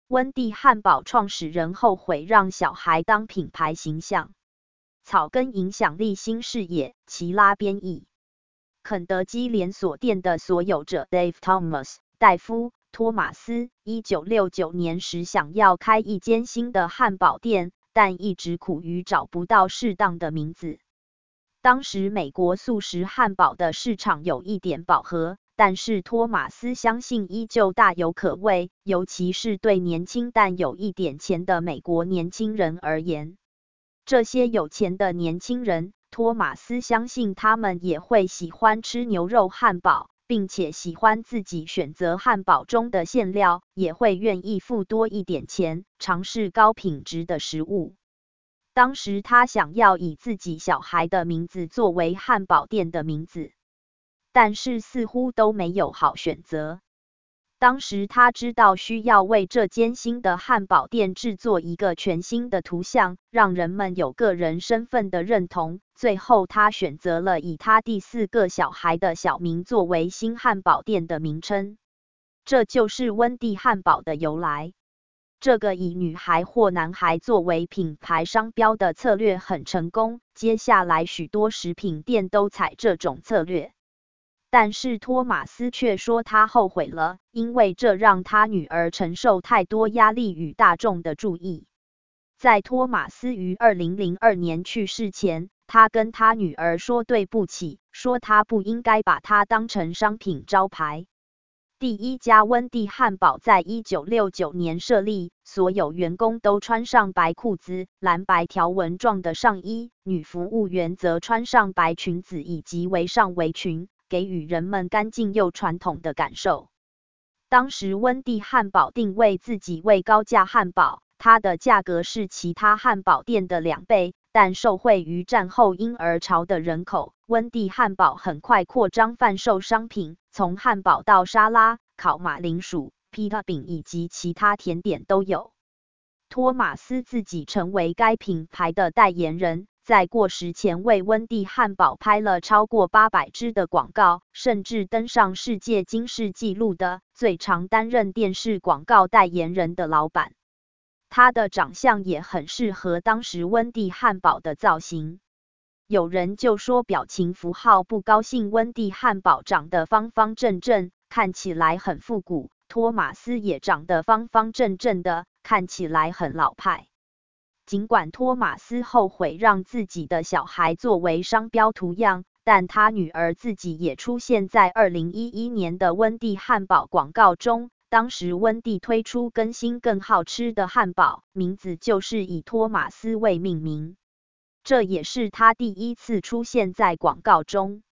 温蒂汉堡创始人后悔让小孩当品牌形象。草根影响力新视野，齐拉编译。肯德基连锁店的所有者 Dave Thomas 戴夫·托马斯1969年时想要开一间新的汉堡店，但一直苦于找不到适当的名字。当时美国速食汉堡的市场有一点饱和，但是托马斯相信依旧大有可为，尤其是对年轻但有一点钱的美国年轻人而言。这些有钱的年轻人，托马斯相信他们也会喜欢吃牛肉汉堡，并且喜欢自己选择汉堡中的馅料，也会愿意付多一点钱，尝试高品质的食物。当时他想要以自己小孩的名字作为汉堡店的名字，但是似乎都没有好选择。当时他知道需要为这间新的汉堡店制作一个全新的图像，让人们有个人身份的认同。最后他选择了以他第4个小孩的小名作为新汉堡店的名称，这就是温蒂汉堡的由来。这个以女孩或男孩作为品牌商标的策略很成功，接下来许多食品店都采这种策略。但是托马斯却说他后悔了，因为这让他女儿承受太多压力与大众的注意。在托马斯于2002年去世前，他跟他女儿说对不起，说他不应该把它当成商品招牌。第一家温蒂汉堡在1969年设立，所有员工都穿上白裤子、蓝白条纹状的上衣，女服务员则穿上白裙子以及围上围裙，给予人们干净又传统的感受。当时温蒂汉堡定位自己为高价汉堡，它的价格是其他汉堡店的2倍，但受惠于战后婴儿潮的人口，温蒂汉堡很快扩张贩售商品，从汉堡到沙拉、烤马铃薯、披萨饼以及其他甜点都有。托马斯自己成为该品牌的代言人，在过时前为温蒂汉堡拍了超过800支的广告，甚至登上世界金氏纪录的最长担任电视广告代言人的老板。他的长相也很适合当时温蒂汉堡的造型。有人就说表情符号不高兴温蒂汉堡长得方方正正，看起来很复古，托马斯也长得方方正正的，看起来很老派。尽管托马斯后悔让自己的小孩作为商标图样，但他女儿自己也出现在2011年的温蒂汉堡广告中。当时温蒂推出更新更好吃的汉堡，名字就是以托马斯为命名。这也是他第一次出现在广告中。